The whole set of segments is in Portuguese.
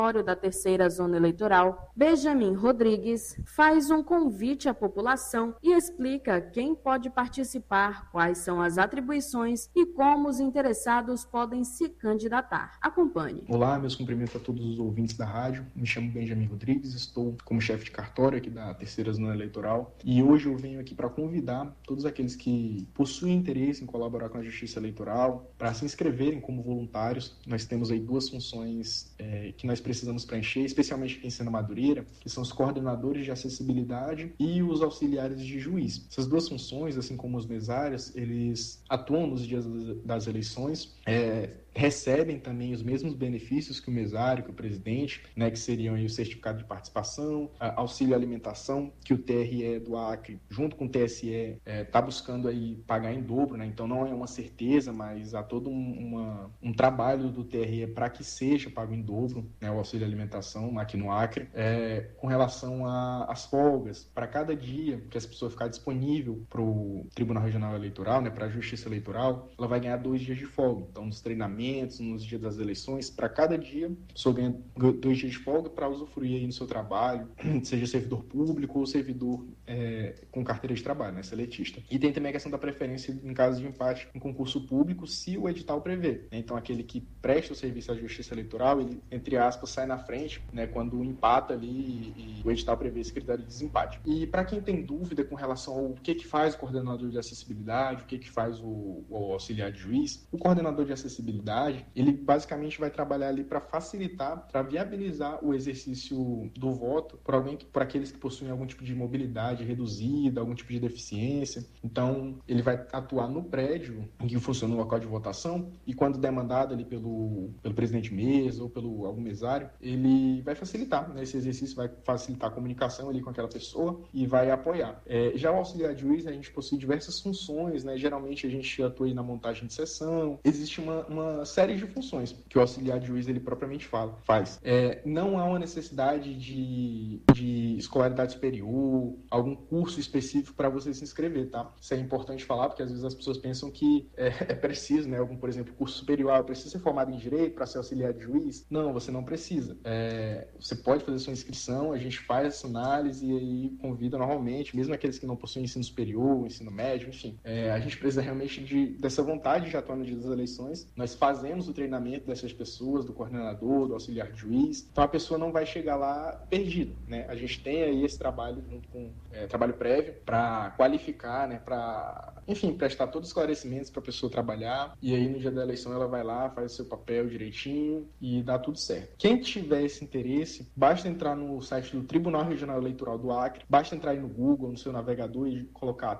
da Terceira Zona Eleitoral, Benjamin Rodrigues, faz um convite à população e explica quem pode participar, quais são as atribuições e como os interessados podem se candidatar. Acompanhe. Olá, meus cumprimentos a todos os ouvintes da rádio. Me chamo Benjamin Rodrigues, estou como chefe de cartório aqui da Terceira Zona Eleitoral e hoje eu venho aqui para convidar todos aqueles que possuem interesse em colaborar com a Justiça Eleitoral para se inscreverem como voluntários. Nós temos aí duas funções que nós precisamos preencher, especialmente aqui em Sena Madureira, que são os coordenadores de acessibilidade e os auxiliares de juiz. Essas duas funções, assim como os mesários, eles atuam nos dias das eleições, recebem também os mesmos benefícios que o mesário, que o presidente, né, que seriam aí o certificado de participação, auxílio alimentação, que o TRE do Acre, junto com o TSE, está buscando aí pagar em dobro, né? Então não é uma certeza, mas há todo um trabalho do TRE para que seja pago em dobro, né, o auxílio alimentação aqui no Acre. Com relação às folgas, para cada dia que essa pessoa ficar disponível para o Tribunal Regional Eleitoral, né, para a Justiça Eleitoral, ela vai ganhar 2 dias de folga. Então, nos treinamentos, nos dias das eleições, para cada dia, a pessoa ganha 2 dias de folga para usufruir aí no seu trabalho, seja servidor público ou servidor com carteira de trabalho, né, seletista. E tem também a questão da preferência em caso de empate em concurso público, se o edital prevê. Então, aquele que presta o serviço à Justiça Eleitoral, ele, entre aspas, sai na frente, né, quando empata ali e o edital prevê esse critério de desempate. E para quem tem dúvida com relação ao que faz o coordenador de acessibilidade, o que faz o auxiliar de juiz, o coordenador de acessibilidade, ele basicamente vai trabalhar ali para facilitar, para viabilizar o exercício do voto por aqueles que possuem algum tipo de mobilidade reduzida, algum tipo de deficiência. Então, ele vai atuar no prédio em que funciona o local de votação e quando demandado ali pelo presidente de mesa ou pelo algum mesário, ele vai facilitar, né? Esse exercício vai facilitar a comunicação ali com aquela pessoa e vai apoiar. Já o auxiliar de juiz, a gente possui diversas funções, né? Geralmente a gente atua aí na montagem de sessão. Existe uma série de funções que o auxiliar de juiz ele propriamente faz. Não há uma necessidade de escolaridade superior, algum curso específico para você se inscrever, tá? Isso é importante falar, porque às vezes as pessoas pensam que é preciso, né? Algum, por exemplo, curso superior, eu preciso ser formado em direito para ser auxiliar de juiz? Não, você não precisa. Você pode fazer sua inscrição, a gente faz essa análise e aí convida normalmente, mesmo aqueles que não possuem ensino superior, ensino médio, enfim. A gente precisa realmente dessa vontade de atuar no dia das eleições. Nós fazemos o treinamento dessas pessoas, do coordenador, do auxiliar de juiz. Então a pessoa não vai chegar lá perdida, né? A gente tem aí esse trabalho junto com trabalho prévio para qualificar, né? Para, enfim, prestar todos os esclarecimentos para a pessoa trabalhar e aí no dia da eleição ela vai lá, faz o seu papel direitinho e dá tudo certo. Quem tiver esse interesse, basta entrar no site do Tribunal Regional Eleitoral do Acre, basta entrar aí no Google, no seu navegador e colocar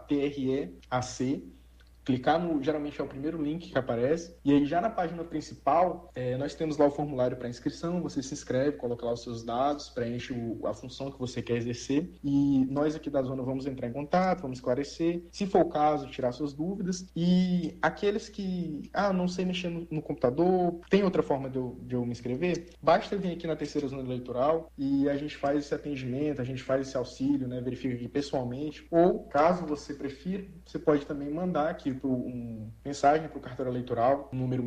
TRE-AC, clicar geralmente é o primeiro link que aparece, e aí já na página principal, nós temos lá o formulário para inscrição, você se inscreve, coloca lá os seus dados, preenche a função que você quer exercer, e nós aqui da zona vamos entrar em contato, vamos esclarecer, se for o caso, tirar suas dúvidas, e aqueles que, não sei mexer no computador, tem outra forma de eu me inscrever, basta vir aqui na Terceira Zona Eleitoral, e a gente faz esse atendimento, a gente faz esse auxílio, né, verifica aqui pessoalmente, ou, caso você prefira, você pode também mandar aqui mensagem para o cartório eleitoral, número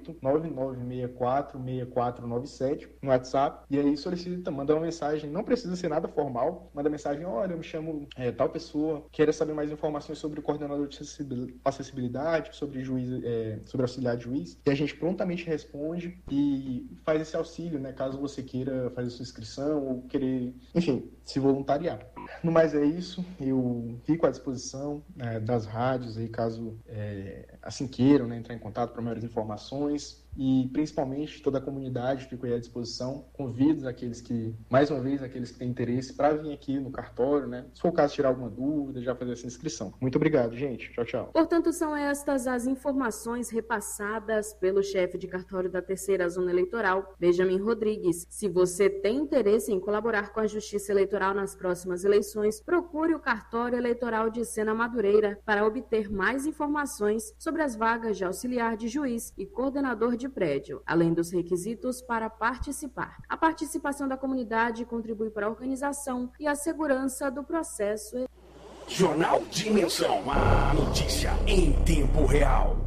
68-9964-6497, no WhatsApp, e aí solicita, manda uma mensagem, não precisa ser nada formal, manda mensagem, olha, eu me chamo tal pessoa, quero saber mais informações sobre o coordenador de acessibilidade, sobre auxiliar de juiz, e a gente prontamente responde e faz esse auxílio, né, caso você queira fazer sua inscrição ou querer, enfim, se voluntariar. No mais é isso, eu fico à disposição das rádios aí, caso assim queiram, né, entrar em contato para maiores informações, e principalmente toda a comunidade fica aí à disposição. Convido aqueles que têm interesse para vir aqui no cartório, né, se for o caso tirar alguma dúvida, já fazer essa inscrição. Muito obrigado, gente. Tchau, tchau. Portanto, são estas as informações repassadas pelo chefe de cartório da Terceira Zona Eleitoral, Benjamin Rodrigues. Se você tem interesse em colaborar com a Justiça Eleitoral nas próximas eleições, procure o cartório eleitoral de Sena Madureira para obter mais informações sobre as vagas de auxiliar de juiz e coordenador de prédio, além dos requisitos para participar. A participação da comunidade contribui para a organização e a segurança do processo. Jornal Dimensão, a notícia em tempo real.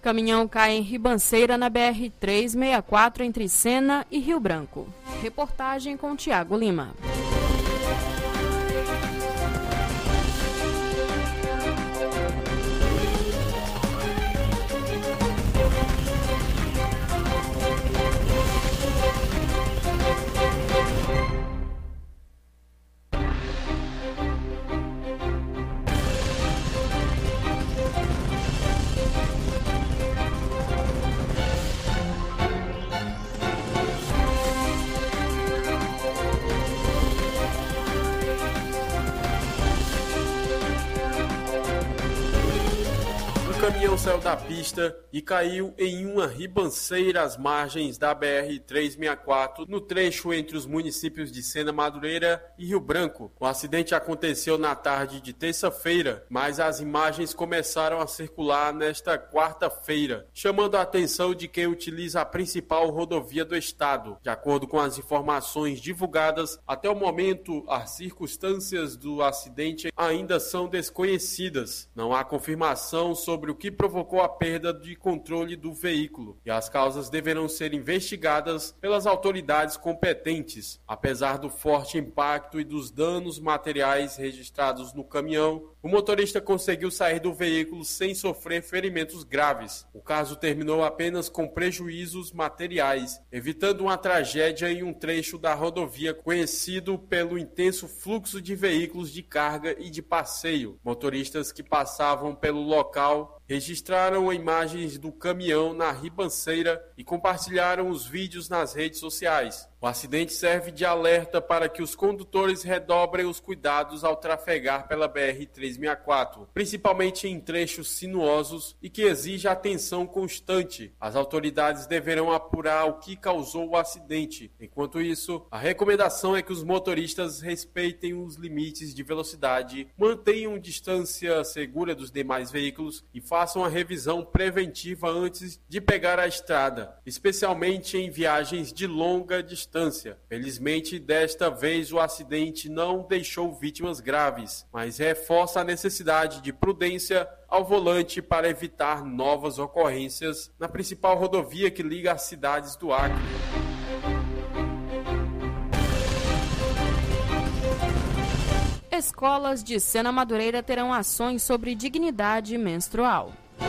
Caminhão cai em ribanceira na BR-364 entre Sena e Rio Branco. Reportagem com Tiago Lima. O caminhão saiu da pista e caiu em uma ribanceira às margens da BR-364, no trecho entre os municípios de Sena Madureira e Rio Branco. O acidente aconteceu na tarde de terça-feira, mas as imagens começaram a circular nesta quarta-feira, chamando a atenção de quem utiliza a principal rodovia do estado. De acordo com as informações divulgadas, até o momento, as circunstâncias do acidente ainda são desconhecidas. Não há confirmação sobre o que provocou a perda de controle do veículo e as causas deverão ser investigadas pelas autoridades competentes. Apesar do forte impacto e dos danos materiais registrados no caminhão, o motorista conseguiu sair do veículo sem sofrer ferimentos graves. O caso terminou apenas com prejuízos materiais, evitando uma tragédia em um trecho da rodovia conhecido pelo intenso fluxo de veículos de carga e de passeio. Motoristas que passavam pelo local registraram imagens do caminhão na ribanceira e compartilharam os vídeos nas redes sociais. O acidente serve de alerta para que os condutores redobrem os cuidados ao trafegar pela BR-364, principalmente em trechos sinuosos e que exige atenção constante. As autoridades deverão apurar o que causou o acidente. Enquanto isso, a recomendação é que os motoristas respeitem os limites de velocidade, mantenham distância segura dos demais veículos e façam a revisão preventiva antes de pegar a estrada, especialmente em viagens de longa distância. Felizmente, desta vez o acidente não deixou vítimas graves, mas reforça a necessidade de prudência ao volante para evitar novas ocorrências na principal rodovia que liga as cidades do Acre. Escolas de Sena Madureira terão ações sobre dignidade menstrual.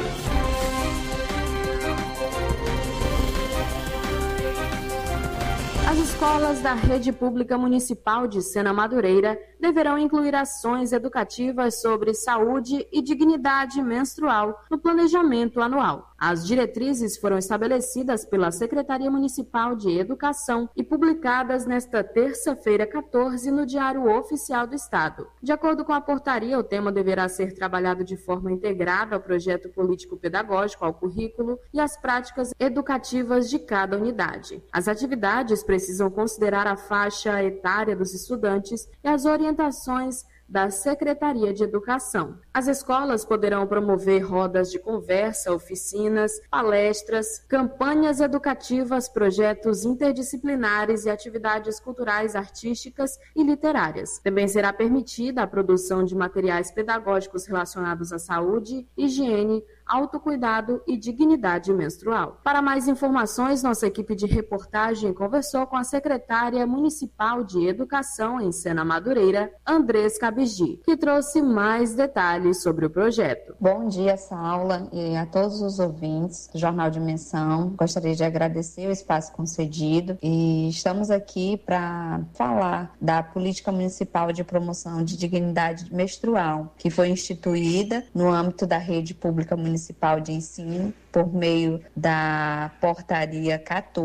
As escolas da Rede Pública Municipal de Sena Madureira deverão incluir ações educativas sobre saúde e dignidade menstrual no planejamento anual. As diretrizes foram estabelecidas pela Secretaria Municipal de Educação e publicadas nesta terça-feira, 14, no Diário Oficial do Estado. De acordo com a portaria, o tema deverá ser trabalhado de forma integrada ao projeto político-pedagógico, ao currículo e às práticas educativas de cada unidade. As atividades precisam considerar a faixa etária dos estudantes e as orientações da Secretaria de Educação. As escolas poderão promover rodas de conversa, oficinas, palestras, campanhas educativas, projetos interdisciplinares e atividades culturais, artísticas e literárias. Também será permitida a produção de materiais pedagógicos relacionados à saúde, higiene, autocuidado e dignidade menstrual. Para mais informações, nossa equipe de reportagem conversou com a secretária municipal de Educação em Sena Madureira, Andressa Cabigi, que trouxe mais detalhes sobre o projeto. Bom dia, Saula, e a todos os ouvintes do Jornal Dimensão. Gostaria de agradecer o espaço concedido e estamos aqui para falar da Política Municipal de Promoção de Dignidade Menstrual, que foi instituída no âmbito da Rede Pública Municipal de Ensino por meio da Portaria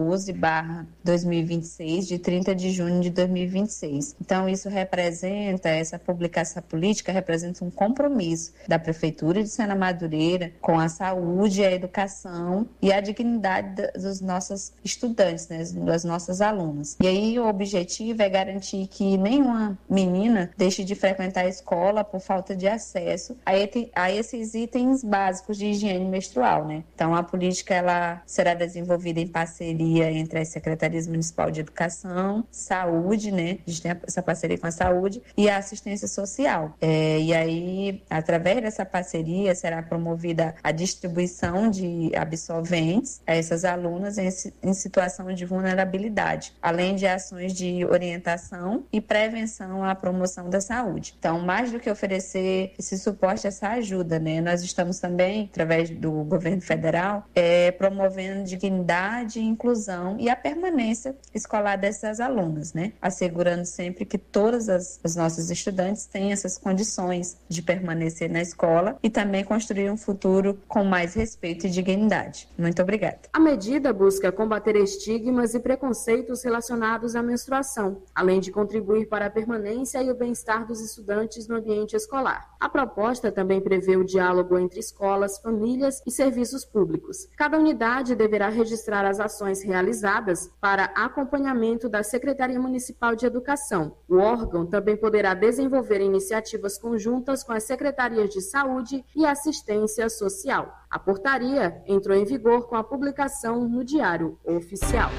14/2026, de 30 de junho de 2026. Então, essa política representa um compromisso da Prefeitura de Sena Madureira com a saúde, a educação e a dignidade dos nossos estudantes, né, das nossas alunas. E aí o objetivo é garantir que nenhuma menina deixe de frequentar a escola por falta de acesso a esses itens básicos de higiene menstrual, né? Então, a política ela será desenvolvida em parceria entre as Secretarias Municipal de Educação, Saúde, né? A gente tem essa parceria com a Saúde e a Assistência Social. E aí, Através dessa parceria será promovida a distribuição de absolventes a essas alunas em situação de vulnerabilidade, além de ações de orientação e prevenção à promoção da saúde. Então, mais do que oferecer esse suporte, essa ajuda, né? Nós estamos também, através do governo federal, promovendo dignidade, inclusão e a permanência escolar dessas alunas, né? Assegurando sempre que todas os nossos estudantes têm essas condições de permanecer na escola e também construir um futuro com mais respeito e dignidade. Muito obrigada. A medida busca combater estigmas e preconceitos relacionados à menstruação, além de contribuir para a permanência e o bem-estar dos estudantes no ambiente escolar. A proposta também prevê o diálogo entre escolas, famílias e serviços públicos. Cada unidade deverá registrar as ações realizadas para acompanhamento da Secretaria Municipal de Educação. O órgão também poderá desenvolver iniciativas conjuntas com as secretarias de Saúde e Assistência Social. A portaria entrou em vigor com a publicação no Diário Oficial.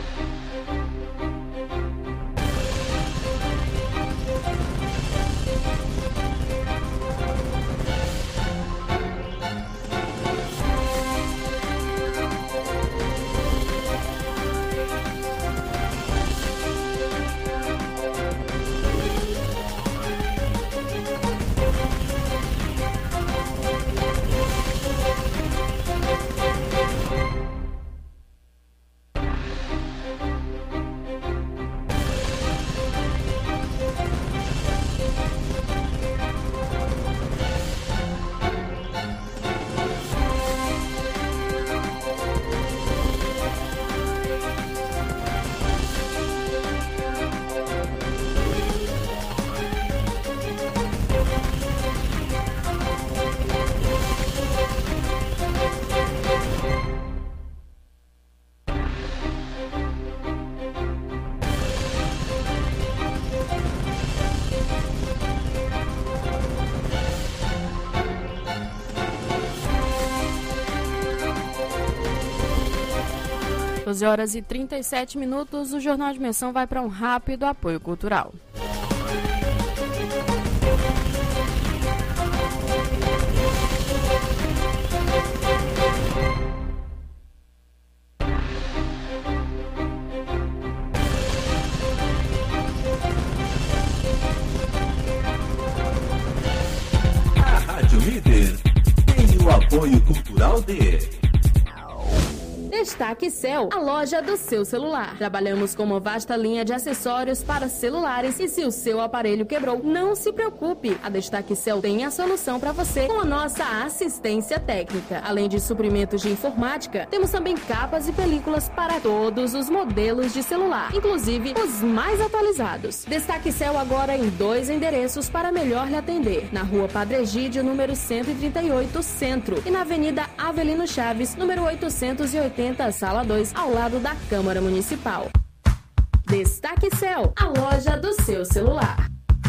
Horas e 37 minutos, o Jornal Dimensão vai para um rápido apoio cultural. A Rádio Líder tem o apoio cultural de Destaque Cell, a loja do seu celular. Trabalhamos com uma vasta linha de acessórios para celulares e se o seu aparelho quebrou, não se preocupe. A Destaque Cell tem a solução para você com a nossa assistência técnica. Além de suprimentos de informática, temos também capas e películas para todos os modelos de celular, inclusive os mais atualizados. Destaque Cell agora em 2 endereços para melhor lhe atender. Na Rua Padre Egídio, número 138, Centro, e na Avenida Avelino Chaves, número 880, Sala 2, ao lado da Câmara Municipal. Destaque Cell, a loja do seu celular.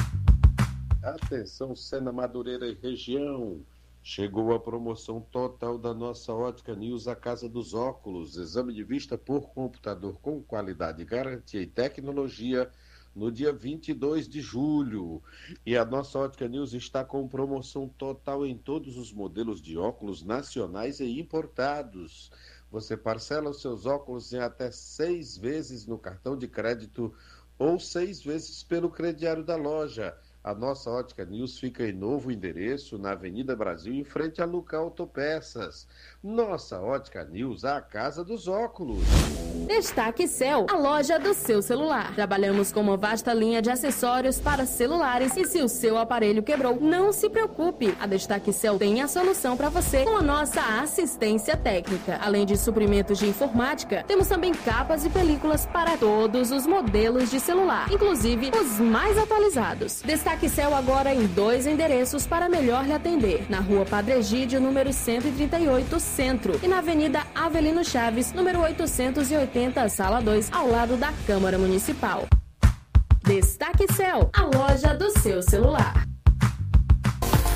Atenção, Sena Madureira e região. Chegou a promoção total da nossa Ótica News, a Casa dos Óculos. Exame de vista por computador com qualidade, garantia e tecnologia no dia 22 de julho. E a nossa Ótica News está com promoção total em todos os modelos de óculos nacionais e importados. Você parcela os seus óculos em até 6 vezes no cartão de crédito ou 6 vezes pelo crediário da loja. A nossa Ótica News fica em novo endereço, na Avenida Brasil, em frente a Luca Autopeças. Nossa Ótica News, a casa dos óculos. Destaque Cell, a loja do seu celular. Trabalhamos com uma vasta linha de acessórios para celulares e se o seu aparelho quebrou, não se preocupe. A Destaque Cell tem a solução para você com a nossa assistência técnica. Além de suprimentos de informática, temos também capas e películas para todos os modelos de celular, inclusive os mais atualizados. Destaque Cell agora em 2 endereços para melhor lhe atender. Na Rua Padre Egídio, número 138, Centro, e na Avenida Avelino Chaves, número 880, Sala 2, ao lado da Câmara Municipal. Destaque Cell, a loja do seu celular.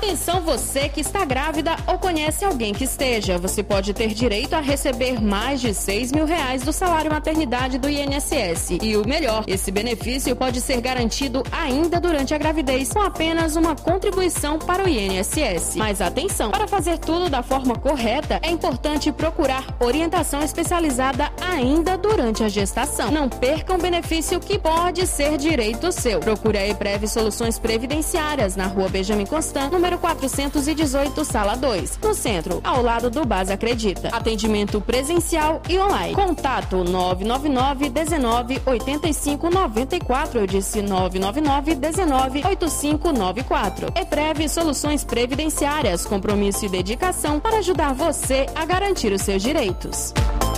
Atenção você que está grávida ou conhece alguém que esteja. Você pode ter direito a receber mais de R$6.000 do salário maternidade do INSS. E o melhor, esse benefício pode ser garantido ainda durante a gravidez com apenas uma contribuição para o INSS. Mas atenção, para fazer tudo da forma correta, é importante procurar orientação especializada ainda durante a gestação. Não perca um benefício que pode ser direito seu. Procure a EPREV Soluções Previdenciárias na Rua Benjamin Constant, número 418, sala 2, no centro, ao lado do Base Acredita. Atendimento presencial e online. Contato 999 19 85 94. Eu disse 999 19 85 94. EPREV Soluções Previdenciárias, compromisso e dedicação para ajudar você a garantir os seus direitos.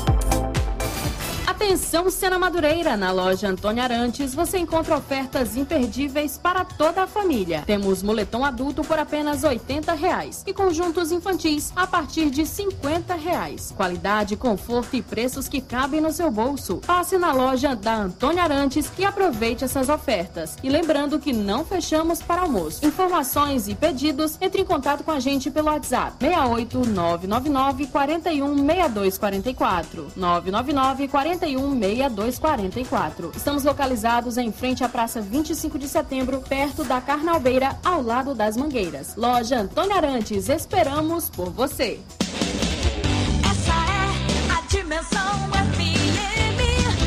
Atenção, Sena Madureira! Na loja Antônio Arantes você encontra ofertas imperdíveis para toda a família. Temos moletom adulto por apenas R$80 e conjuntos infantis a partir de R$50. Qualidade, conforto e preços que cabem no seu bolso. Passe na loja da Antônio Arantes e aproveite essas ofertas. E lembrando que não fechamos para almoço. Informações e pedidos, entre em contato com a gente pelo WhatsApp 68 999 41 6244 999 41 6244. Estamos localizados em frente à Praça 25 de Setembro, perto da Carnalbeira, ao lado das Mangueiras. Loja Antônio Arantes, esperamos por você. Essa é a Dimensão FM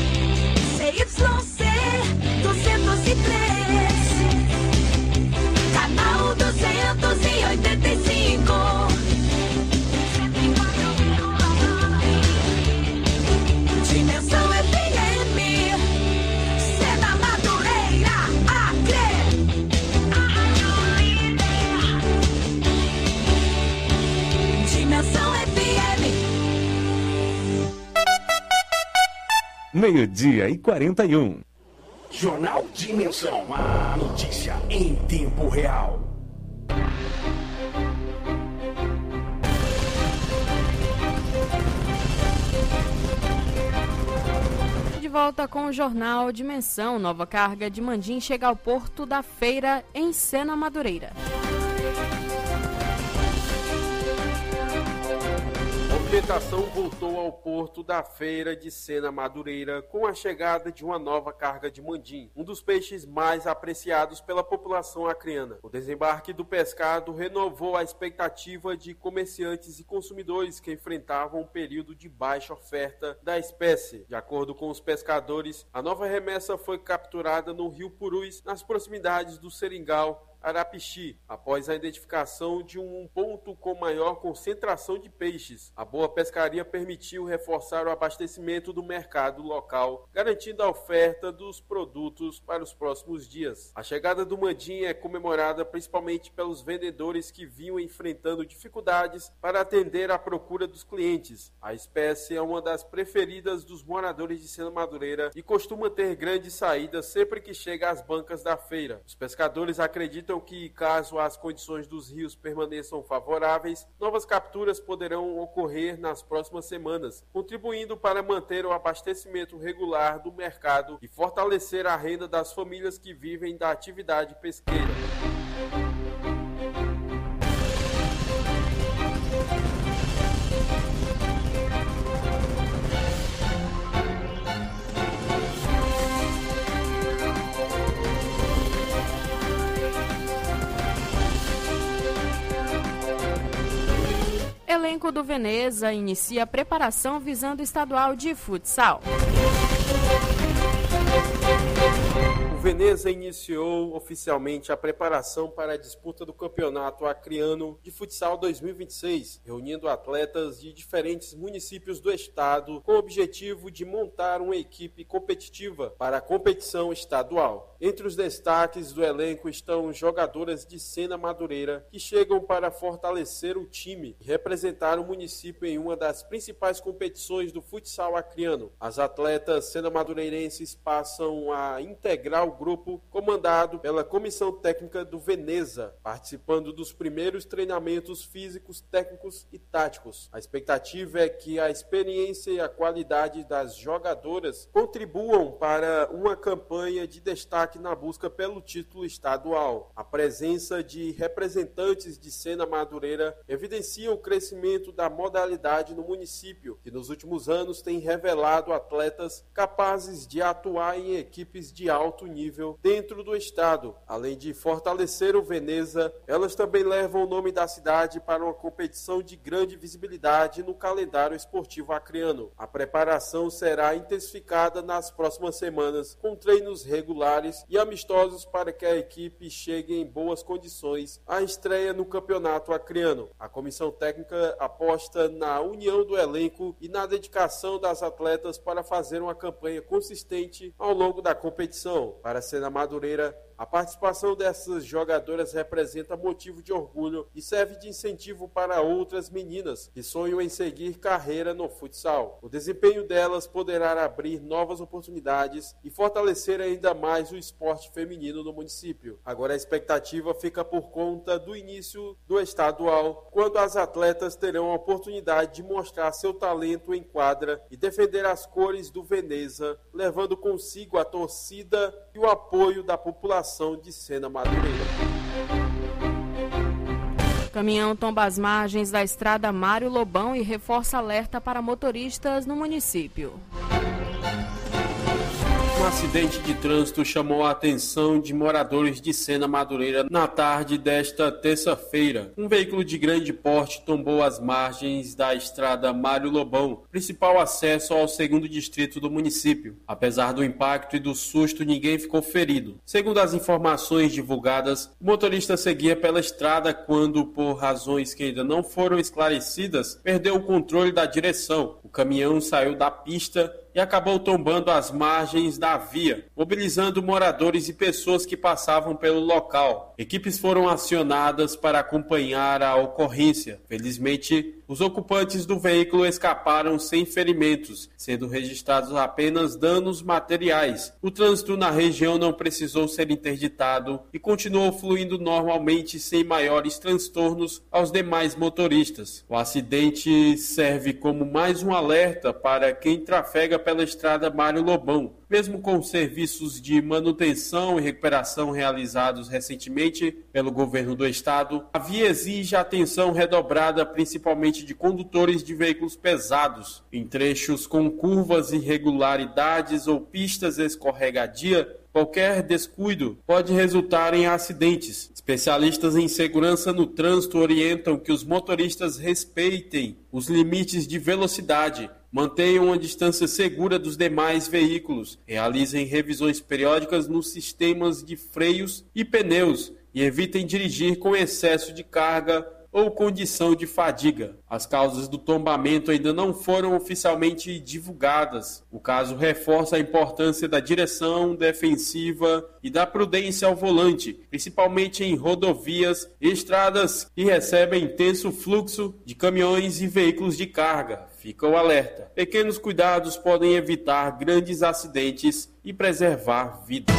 CYC 203, canal 285. Dimensão FM, Sena Madureira, Acre. Dimensão FM. 12:41. Jornal Dimensão, a notícia em tempo real. De volta com o Jornal Dimensão. Nova carga de mandim chega ao Porto da Feira em Sena Madureira. A movimentação voltou ao Porto da Feira de Sena Madureira com a chegada de uma nova carga de mandim, um dos peixes mais apreciados pela população acreana. O desembarque do pescado renovou a expectativa de comerciantes e consumidores que enfrentavam um período de baixa oferta da espécie. De acordo com os pescadores, a nova remessa foi capturada no Rio Purus, nas proximidades do Seringal, Arapixi, após a identificação de um ponto com maior concentração de peixes. A boa pescaria permitiu reforçar o abastecimento do mercado local, garantindo a oferta dos produtos para os próximos dias. A chegada do mandim é comemorada principalmente pelos vendedores que vinham enfrentando dificuldades para atender à procura dos clientes. A espécie é uma das preferidas dos moradores de Sena Madureira e costuma ter grandes saídas sempre que chega às bancas da feira. Os pescadores acreditam que, caso as condições dos rios permaneçam favoráveis, novas capturas poderão ocorrer nas próximas semanas, contribuindo para manter o abastecimento regular do mercado e fortalecer a renda das famílias que vivem da atividade pesqueira. Elenco do Veneza inicia a preparação visando o estadual de futsal. O Veneza iniciou oficialmente a preparação para a disputa do Campeonato Acreano de Futsal 2026, reunindo atletas de diferentes municípios do estado com o objetivo de montar uma equipe competitiva para a competição estadual. Entre os destaques do elenco estão jogadoras de Sena Madureira que chegam para fortalecer o time e representar o município em uma das principais competições do futsal acreano. As atletas sena-madureirenses passam a integrar o ao grupo comandado pela comissão técnica do Veneza, participando dos primeiros treinamentos físicos, técnicos e táticos. A expectativa é que a experiência e a qualidade das jogadoras contribuam para uma campanha de destaque na busca pelo título estadual. A presença de representantes de Sena Madureira evidencia o crescimento da modalidade no município, que nos últimos anos tem revelado atletas capazes de atuar em equipes de alto nível dentro do estado. Além de fortalecer o Veneza, elas também levam o nome da cidade para uma competição de grande visibilidade no calendário esportivo acreano. A preparação será intensificada nas próximas semanas, com treinos regulares e amistosos para que a equipe chegue em boas condições à estreia no campeonato acreano. A comissão técnica aposta na união do elenco e na dedicação das atletas para fazer uma campanha consistente ao longo da competição. Para a Sena Madureira, a participação dessas jogadoras representa motivo de orgulho e serve de incentivo para outras meninas que sonham em seguir carreira no futsal. O desempenho delas poderá abrir novas oportunidades e fortalecer ainda mais o esporte feminino no município. Agora a expectativa fica por conta do início do estadual, quando as atletas terão a oportunidade de mostrar seu talento em quadra e defender as cores do Veneza, levando consigo a torcida e o apoio da população de Sena Madureira. Caminhão tomba as margens da estrada Mário Lobão e reforça alerta para motoristas no município. Um acidente de trânsito chamou a atenção de moradores de Sena Madureira na tarde desta terça-feira. Um veículo de grande porte tombou as margens da estrada Mário Lobão, principal acesso ao 2º distrito do município. Apesar do impacto e do susto, ninguém ficou ferido. Segundo as informações divulgadas, o motorista seguia pela estrada quando, por razões que ainda não foram esclarecidas, perdeu o controle da direção. O caminhão saiu da pista e acabou tombando as margens da via, mobilizando moradores e pessoas que passavam pelo local. Equipes foram acionadas para acompanhar a ocorrência. Felizmente, os ocupantes do veículo escaparam sem ferimentos, sendo registrados apenas danos materiais. O trânsito na região não precisou ser interditado e continuou fluindo normalmente sem maiores transtornos aos demais motoristas. O acidente serve como mais um alerta para quem trafega pela estrada Mário Lobão. Mesmo com serviços de manutenção e recuperação realizados recentemente pelo governo do estado, a via exige atenção redobrada, principalmente de condutores de veículos pesados. Em trechos com curvas, irregularidades ou pistas escorregadias, qualquer descuido pode resultar em acidentes. Especialistas em segurança no trânsito orientam que os motoristas respeitem os limites de velocidade, mantenham uma distância segura dos demais veículos, realizem revisões periódicas nos sistemas de freios e pneus e evitem dirigir com excesso de carga ou condição de fadiga. As causas do tombamento ainda não foram oficialmente divulgadas. O caso reforça a importância da direção defensiva e da prudência ao volante, principalmente em rodovias e estradas que recebem intenso fluxo de caminhões e veículos de carga. Fica o alerta. Pequenos cuidados podem evitar grandes acidentes e preservar vidas.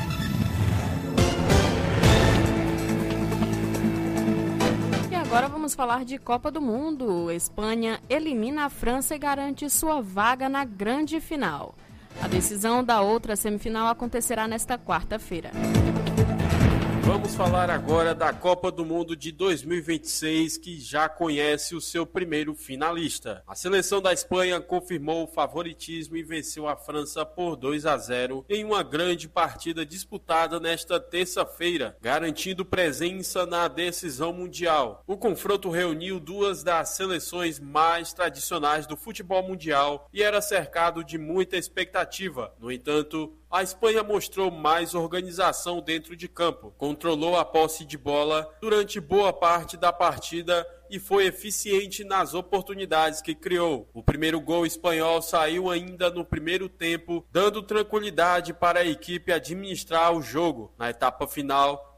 Agora vamos falar de Copa do Mundo. Espanha elimina a França e garante sua vaga na grande final. A decisão da outra semifinal acontecerá nesta quarta-feira. Vamos falar agora da Copa do Mundo de 2026, que já conhece o seu primeiro finalista. A seleção da Espanha confirmou o favoritismo e venceu a França por 2-0 em uma grande partida disputada nesta terça-feira, garantindo presença na decisão mundial. O confronto reuniu duas das seleções mais tradicionais do futebol mundial e era cercado de muita expectativa. No entanto, a Espanha mostrou mais organização dentro de campo, controlou a posse de bola durante boa parte da partida e foi eficiente nas oportunidades que criou. O primeiro gol espanhol saiu ainda no primeiro tempo, dando tranquilidade para a equipe administrar o jogo. Na etapa final,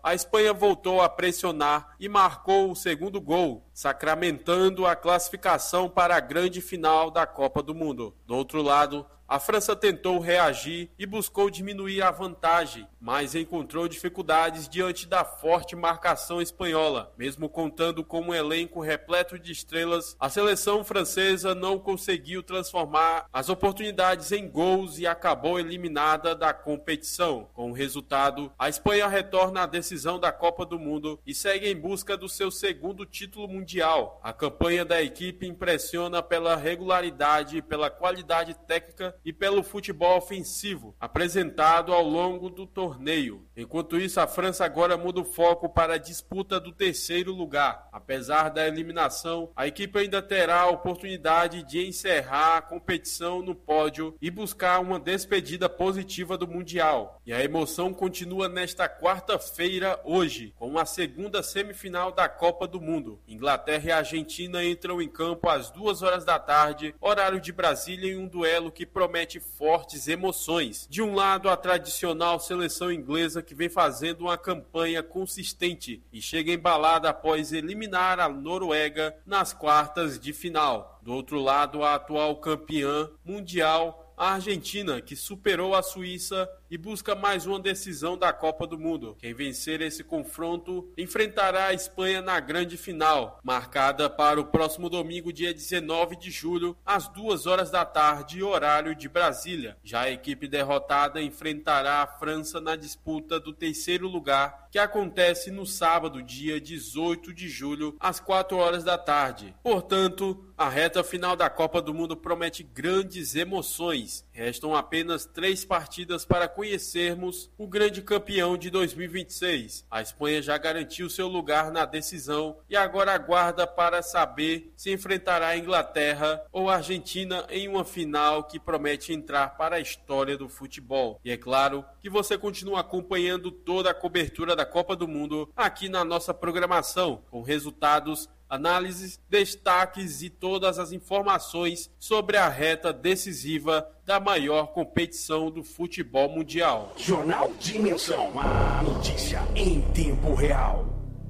a Espanha voltou a pressionar e marcou o segundo gol, sacramentando a classificação para a grande final da Copa do Mundo. Do outro lado, a França tentou reagir e buscou diminuir a vantagem, mas encontrou dificuldades diante da forte marcação espanhola. Mesmo contando com um elenco repleto de estrelas, a seleção francesa não conseguiu transformar as oportunidades em gols e acabou eliminada da competição. Com o resultado, a Espanha retorna à decisão da Copa do Mundo e segue em busca do seu segundo título mundial. A campanha da equipe impressiona pela regularidade, pela qualidade técnica e pelo futebol ofensivo apresentado ao longo do torneio. Enquanto isso, a França agora muda o foco para a disputa do terceiro lugar. Apesar da eliminação, a equipe ainda terá a oportunidade de encerrar a competição no pódio e buscar uma despedida positiva do Mundial. E a emoção continua nesta quarta-feira, hoje, com a segunda semifinal da Copa do Mundo. Inglaterra e Argentina entram em campo às 2 horas da tarde, horário de Brasília, em um duelo que promete fortes emoções. De um lado, a tradicional seleção inglesa que vem fazendo uma campanha consistente e chega embalada após eliminar a Noruega nas quartas de final. Do outro lado, a atual campeã mundial, a Argentina, que superou a Suíça e busca mais uma decisão da Copa do Mundo. Quem vencer esse confronto enfrentará a Espanha na grande final, marcada para o próximo domingo, dia 19 de julho, às 2 horas da tarde, horário de Brasília. Já a equipe derrotada enfrentará a França na disputa do terceiro lugar, que acontece no sábado, dia 18 de julho, às 4 horas da tarde. Portanto, a reta final da Copa do Mundo promete grandes emoções. Restam apenas 3 partidas para conhecermos o grande campeão de 2026. A Espanha já garantiu seu lugar na decisão e agora aguarda para saber se enfrentará a Inglaterra ou a Argentina em uma final que promete entrar para a história do futebol. E é claro que você continua acompanhando toda a cobertura da Copa do Mundo aqui na nossa programação, com resultados, análises, destaques e todas as informações sobre a reta decisiva da maior competição do futebol mundial. Jornal Dimensão, a notícia em tempo real.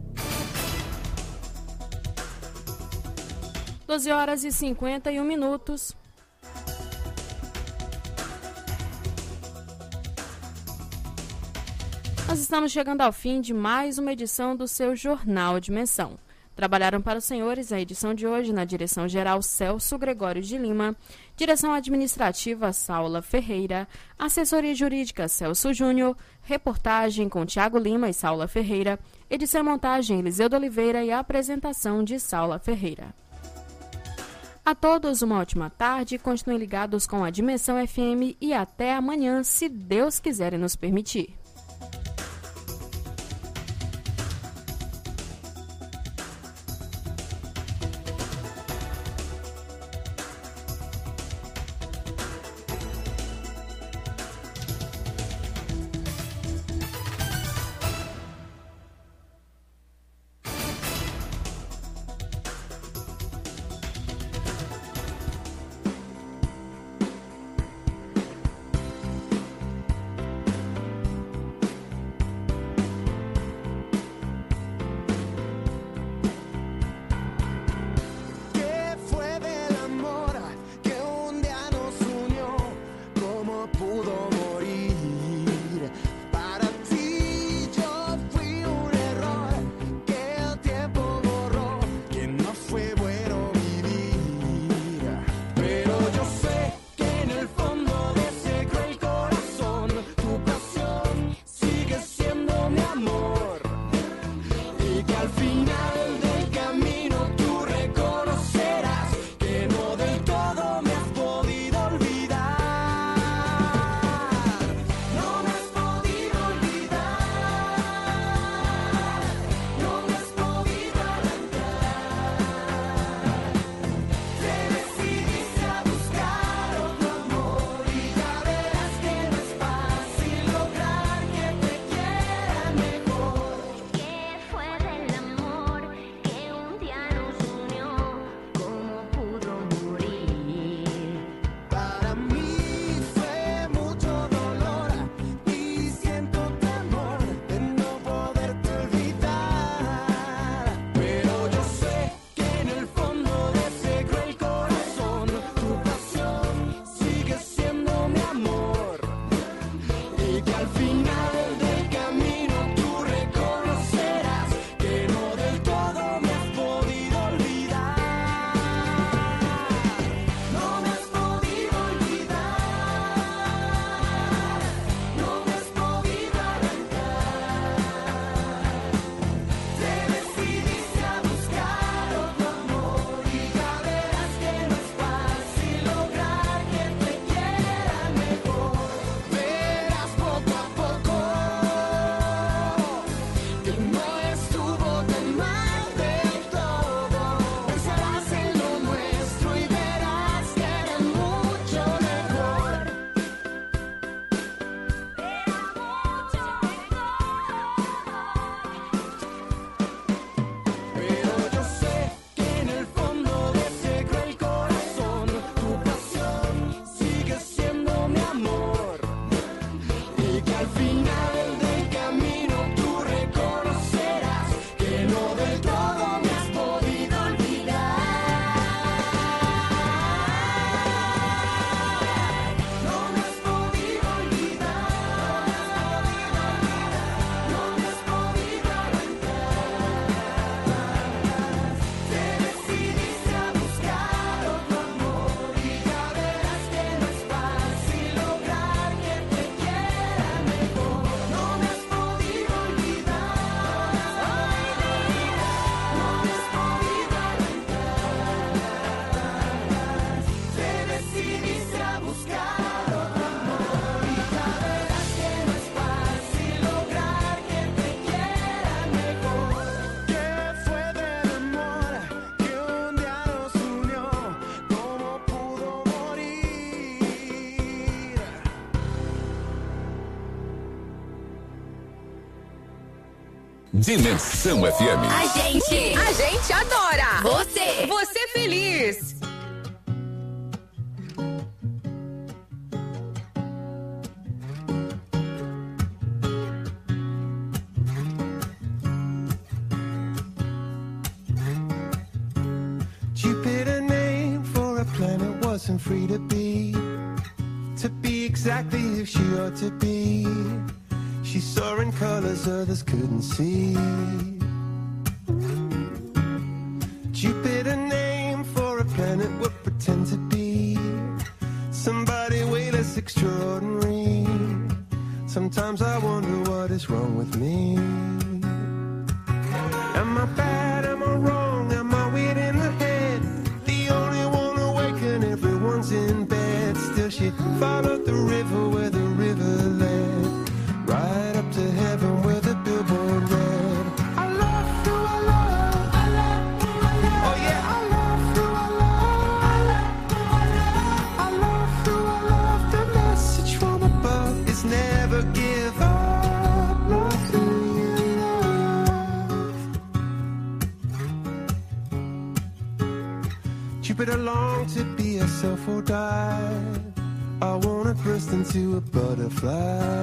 12 horas e 51 minutos. Nós estamos chegando ao fim de mais uma edição do seu Jornal Dimensão. Trabalharam para os senhores a edição de hoje na direção-geral Celso Gregório de Lima, direção administrativa Saula Ferreira, assessoria jurídica Celso Júnior, reportagem com Tiago Lima e Saula Ferreira, edição e montagem Eliseu de Oliveira e apresentação de Saula Ferreira. A todos uma ótima tarde, continuem ligados com a Dimensão FM e até amanhã, se Deus quiser e nos permitir. Dimensão FM. A gente adora. Você feliz. Jupiter name for a planet wasn't free to be exactly who she ought to be. She saw in colors others couldn't see. Jupiter name for a planet would pretend to be somebody way less extraordinary. Sometimes I wonder what is wrong with me. Am I bad? Am I wrong? Am I weird in the head? The only one awake and everyone's in bed. Still she followed the river where the river led, right up to heaven where the billboard read, I love who I love, I love who I love. Oh yeah, I love who I love, I love who I love. I love who I love. The message from above is never give up. Love who you love. Jupiter longed to be herself or die. I wanna burst into a butterfly.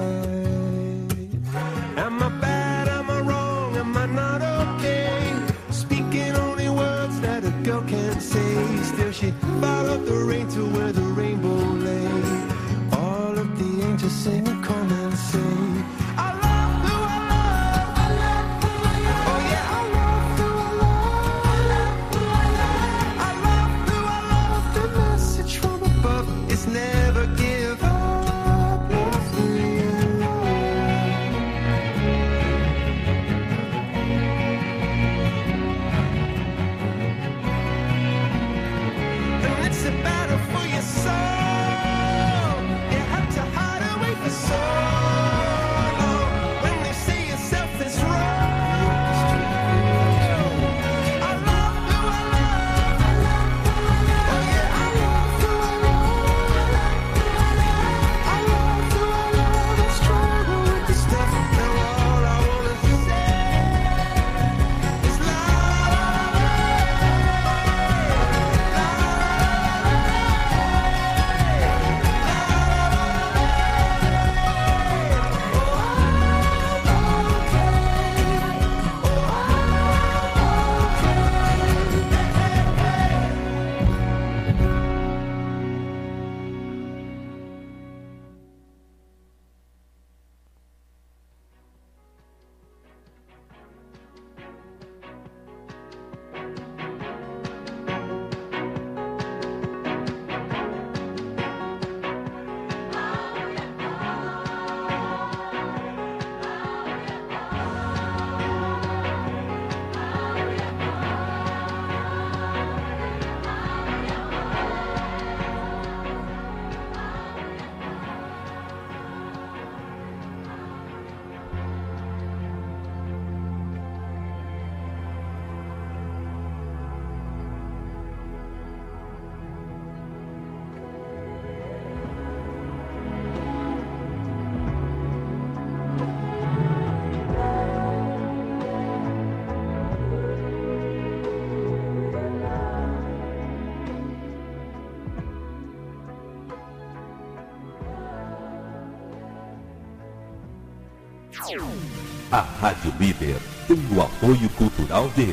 Am I bad? Am I wrong? Am I not okay? Speaking only words that a girl can't say. Still she followed the rain to where the rainbow lay. All of the angels sing and come and say, I love who I love, I love who I love. Oh yeah, I love who I love, I love who I love. I love who I love. The message from above is never give up. Love who you love. And it's a battle for your soul. You have to hide away for so long. When they say your self is wrong. I love who I love, I love who I love. Oh yeah, I love who I love, I love who I love. I love who I love. I struggle with the stuff. Now all I wanna say is A Rádio Líder tem o apoio cultural de...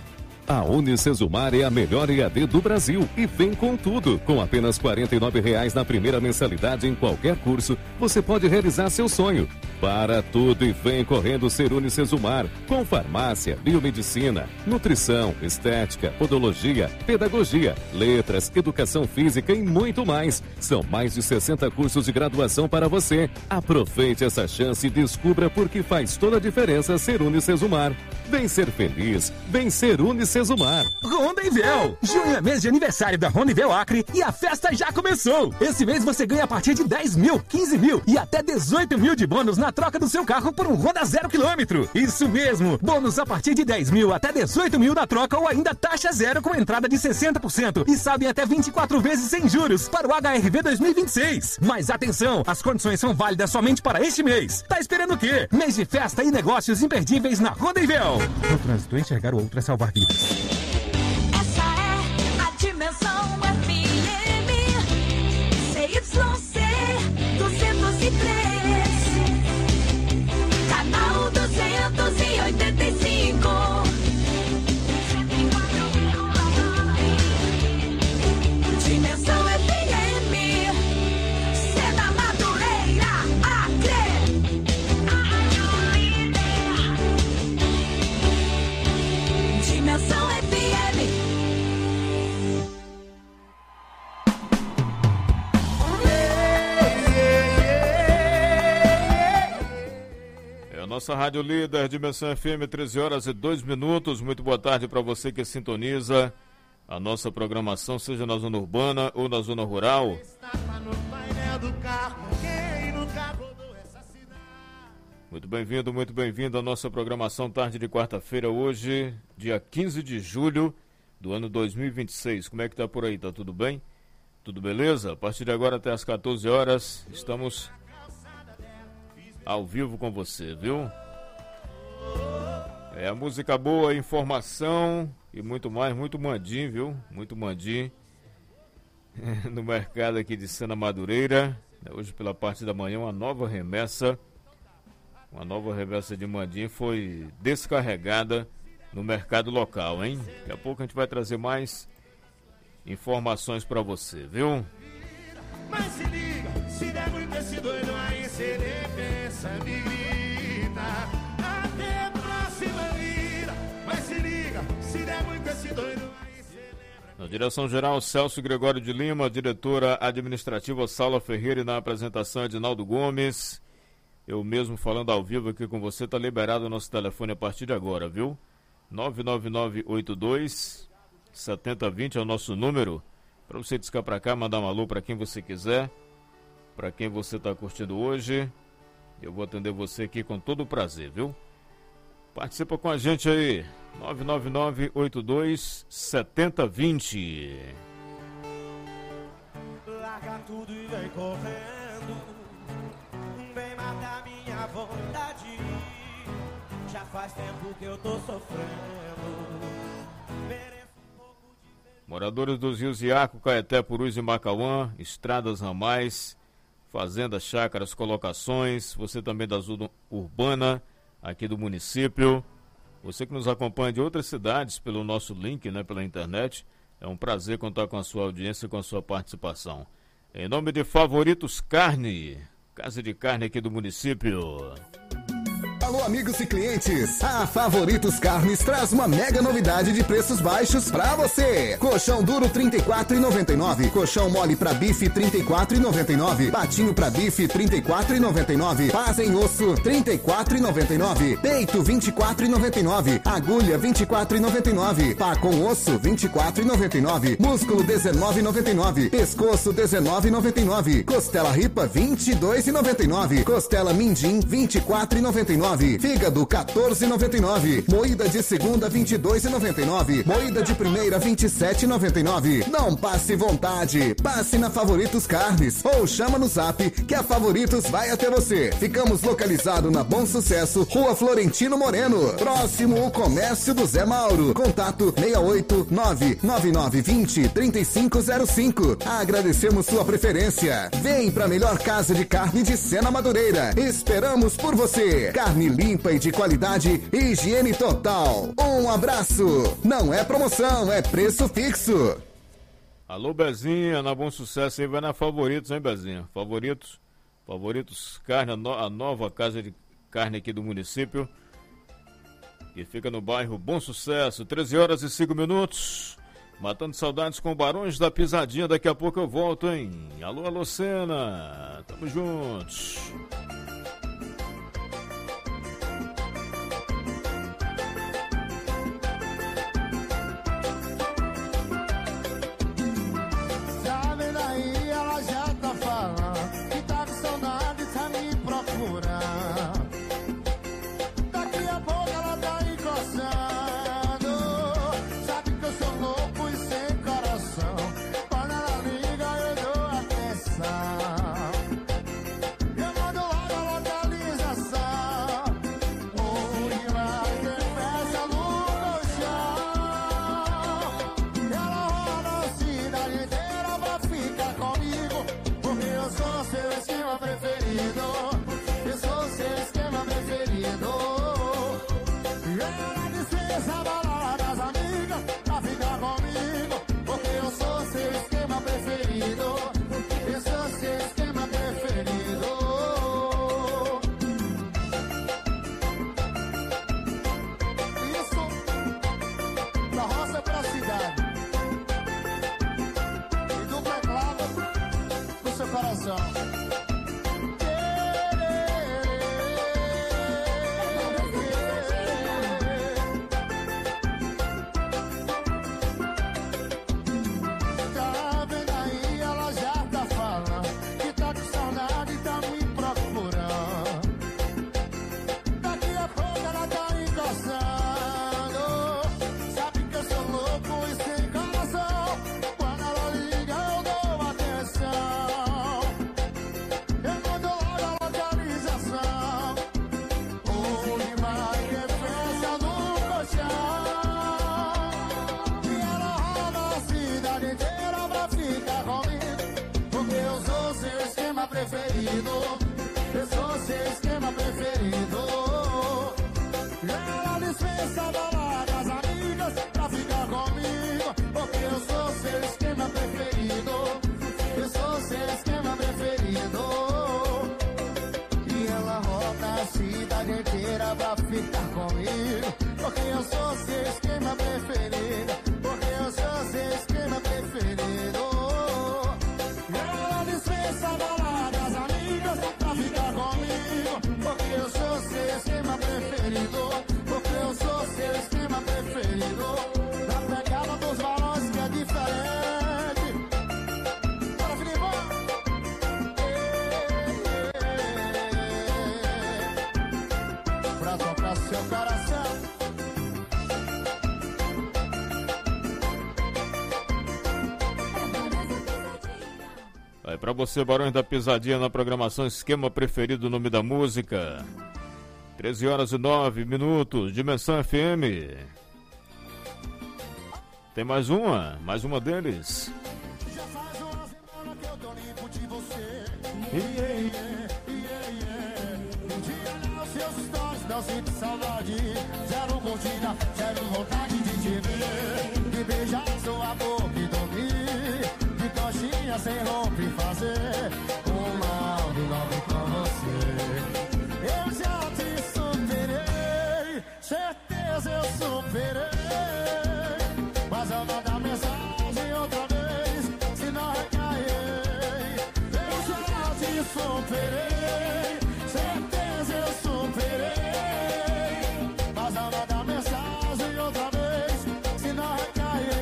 A Unicesumar é a melhor EAD do Brasil e vem com tudo. Com apenas R$ 49,00 na primeira mensalidade em qualquer curso, você pode realizar seu sonho. Para tudo e vem correndo ser Unicesumar, com farmácia, biomedicina, nutrição, estética, podologia, pedagogia, letras, educação física e muito mais. São mais de 60 cursos de graduação para você. Aproveite essa chance e descubra por que faz toda a diferença ser Unicesumar. Vem ser feliz, vem ser Unicesumar. Unisesumar. Ronda-Ivel. Junho é mês de aniversário da Ronda-Ivel Acre e a festa já começou. Esse mês você ganha a partir de 10 mil, 15 mil e até 18 mil de bônus na troca do seu carro por um Honda 0 km. Isso mesmo, bônus a partir de 10 mil até 18 mil na troca ou ainda taxa zero com entrada de 60% e saldo em até 24 vezes sem juros para o HRV 2026. Mas atenção, as condições são válidas somente para este mês. Tá esperando o quê? Mês de festa e negócios imperdíveis na Ronda-Ivel. No trânsito, enxergar o outro é salvar vidas. Essa é a Dimensão FM CYC 203, canal 285. Dimensão FM, Sena Madureira, Acre. Dimensão FM. É a nossa Rádio Líder, Dimensão FM, 13 horas e 2 minutos. Muito boa tarde para você que sintoniza a nossa programação, seja na zona urbana ou na zona rural. Muito bem-vindo à nossa programação tarde de quarta-feira, hoje, dia 15 de julho do ano 2026. Como é que tá por aí? Tá tudo bem? Tudo beleza? A partir de agora até as 14 horas, estamos ao vivo com você, viu? É a música boa, informação e muito mais, muito mandim, viu? Muito mandim no mercado aqui de Sena Madureira. Hoje pela parte da manhã uma nova remessa de mandim foi descarregada no mercado local, hein? Daqui a pouco a gente vai trazer mais informações para você, viu? Mas se liga, se der muito esse doido aí, cê nem pensa, me grita. Até a próxima vida. Mas se liga, se der muito esse doido aí, cê lembra. Na direção-geral, Celso Gregório de Lima, diretora administrativa Saula Ferreira e na apresentação Edinaldo Gomes. Eu mesmo falando ao vivo aqui com você, tá liberado o nosso telefone a partir de agora, viu? 99982-7020 é o nosso número. Para você discar para cá, mandar um alô para quem você quiser, para quem você está curtindo hoje. Eu vou atender você aqui com todo o prazer, viu? Participa com a gente aí, 99982-7020. Larga tudo e vem correndo, vem matar minha vontade. Já faz tempo que eu tô sofrendo. Moradores dos rios Iaco, Caeté, Purus e Macauã, estradas ramais, fazendas, chácaras, colocações, você também da zona urbana aqui do município, você que nos acompanha de outras cidades pelo nosso link, né, pela internet, é um prazer contar com a sua audiência e com a sua participação. Em nome de Favoritos Carne, casa de carne aqui do município. Alô, amigos e clientes, a Favoritos Carnes traz uma mega novidade de preços baixos pra você. Colchão duro R$ 34,99, colchão mole pra bife R$ 34,99, patinho pra bife R$ 34,99, pasa em osso R$ 34,99, peito R$ 24,99, agulha R$ 24,99, pá com osso R$ 24,99, músculo R$ 19,99, pescoço R$ 19,99, costela ripa R$ 22,99, costela mindim R$ 24,99, fígado R$ 14,99, moída de segunda R$ 22,99, moída de primeira R$ 27,99. Não passe vontade, passe na Favoritos Carnes ou chama no Zap que a Favoritos vai até você. Ficamos localizados na Bom Sucesso, Rua Florentino Moreno, próximo ao Comércio do Zé Mauro. Contato 68999203505. Agradecemos sua preferência. Vem pra melhor casa de carne de Sena Madureira. Esperamos por você. Carne limpa e de qualidade, higiene total. Um abraço. Não é promoção, é preço fixo. Alô, Bezinha, na Bom Sucesso aí, vai na Favoritos, hein, Bezinha? Favoritos Carne, a nova casa de carne aqui do município, que fica no bairro Bom Sucesso. 13 horas e 5 minutos. Matando saudades com Barões da Pisadinha. Daqui a pouco eu volto, hein? Alô, alô, Sena. Tamo juntos. ela já tá falando que tá com saudade, tá me procurando. Daqui a pouco ela tá encostando. Sabe que eu sou louco e sem coração. Quando ela liga eu dou atenção. Eu mando logo a localização. Onde vai ter festa no colchão. Ela roda a cidade inteira pra ficar comigo. Porque eu sou seu esquema preferido. Eu sou seu esquema preferido. E ela dispensa a balada das amigas pra ficar comigo. Porque eu sou seu esquema preferido. Eu sou seu esquema preferido. Isso da roça pra cidade. E do teclado do seu coração. Tá vendo aí, ela já tá falando que tá com saudade e tá me procurando. Daqui a pouco ela tá encostando. Sabe que eu sou louco e sem coração. Quando ela liga eu dou atenção. Eu mando logo a localização. Onde vai ter festa no colchão. E ela roda a cidade inteira pra ficar comigo. Porque eu sou seu esquema preferido. Eu sou seu esquema preferido. E ela dispensa a balada das amigas pra ficar comigo. Porque eu sou seu esquema preferido. Eu sou seu esquema preferido. E ela roda a cidade inteira pra ficar comigo. Porque eu sou seu esquema preferido. Porque eu sou seu esquema preferido. E ela dispensa a balada das amigas pra ficar comigo. Porque eu sou seu esquema preferido. Porque eu sou seu esquema preferido. Na pegada dos balões que é diferente. Bora, Filipão! Pra tocar seu coração. Vai pra você, Barões da Pisadinha, na programação Esquema Preferido, o nome da música. 13h09, Dimensão FM. Tem mais uma deles. Já faz uma semana que eu tô limpo de você. Um dia lá os seus stories não sinto saudade. Zero curtida, zero vontade de te ver. De beijar sua boca e dormir. De coxinha sem roupa e fazer uma nova com você. Eu já te superei, certeza eu superei. Mas eu vou dar mensagem outra vez, se não recair. Eu já te superei, certeza eu superei. Mas eu vou dar mensagem outra vez, se não recair.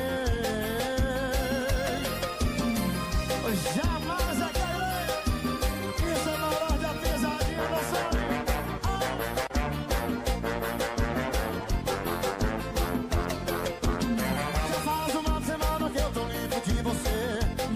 Jamais recairei. Isso é maior da pesadinha da sua. Já faz uma semana que eu tô limpo de você.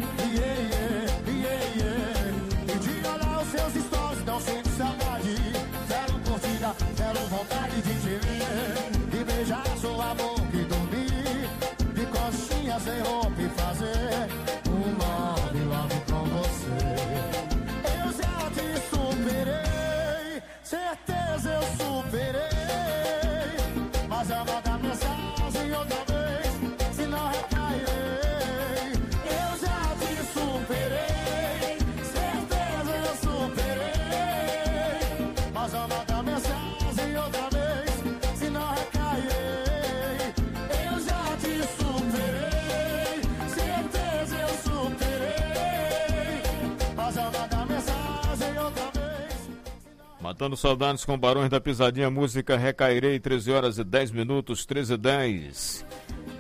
E de olhar os seus stories não sinto saudade. Zero curtida, zero vontade de te ver. De beijar sua boca e dormir. De coxinha sem roupa e fazer love com você. Eu já te superei, certeza eu superei. Mas eu vou dar mensagem outra vez, se não recairei. Eu já te superei, certeza eu superei. Mas eu vou dar mensagem outra vez, se não recairei. Eu já te superei, certeza eu superei. Mas eu vou dar mensagem outra vez. Matando saudades com Barões da Pisadinha, música Recairei, 13h10, 13h10.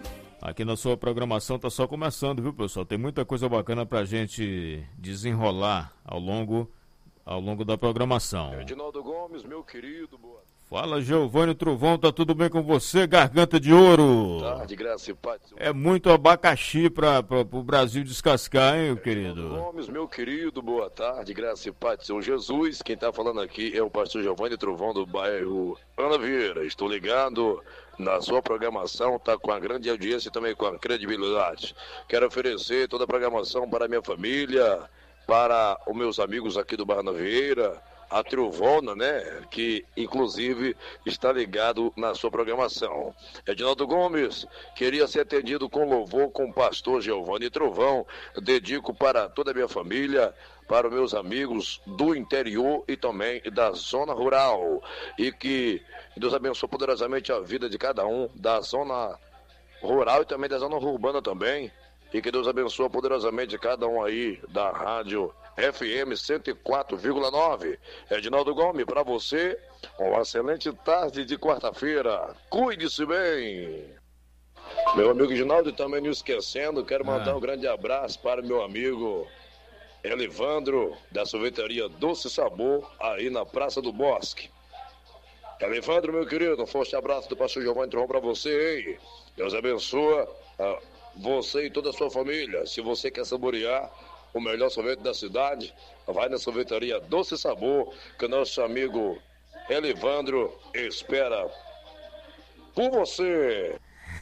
aqui na sua programação tá só começando, viu, pessoal? Tem muita coisa bacana pra gente desenrolar ao longo da programação. Edinaldo Gomes, meu querido, boa Fala, Giovanni Trovão, tá tudo bem com você, garganta de ouro? tarde, graça e paz. É muito abacaxi pro Brasil descascar, hein, meu querido? Gomes, meu querido, boa tarde, graça e paz de São Jesus. Quem tá falando aqui é o pastor Giovanni Trovão do bairro Ana Vieira. Estou ligado na sua programação, tá com a grande audiência e também com a credibilidade. Quero oferecer toda a programação para a minha família, para os meus amigos aqui do bairro Ana Vieira, a Trovona, né, que inclusive está ligado na sua programação. Edinaldo Gomes, queria ser atendido com louvor com o pastor Giovanni Trovão. Dedico para toda a minha família, para os meus amigos do interior e também da zona rural. E que Deus abençoe poderosamente a vida de cada um da zona rural e também da zona urbana também. E que Deus abençoe poderosamente cada um aí da rádio FM 104,9. Edinaldo Gomes, para você, uma excelente tarde de quarta-feira. Cuide-se bem. Meu amigo Edinaldo, também não esquecendo, quero mandar um grande abraço para meu amigo Elivandro, da sorveteria Doce Sabor, aí na Praça do Bosque. Elivandro, meu querido, um forte abraço do pastor Giovanni Trovão para você, hein? Deus abençoe você e toda a sua família. Se você quer saborear o melhor sorvete da cidade, vai na sorveteria Doce Sabor, que o nosso amigo Elivandro espera por você.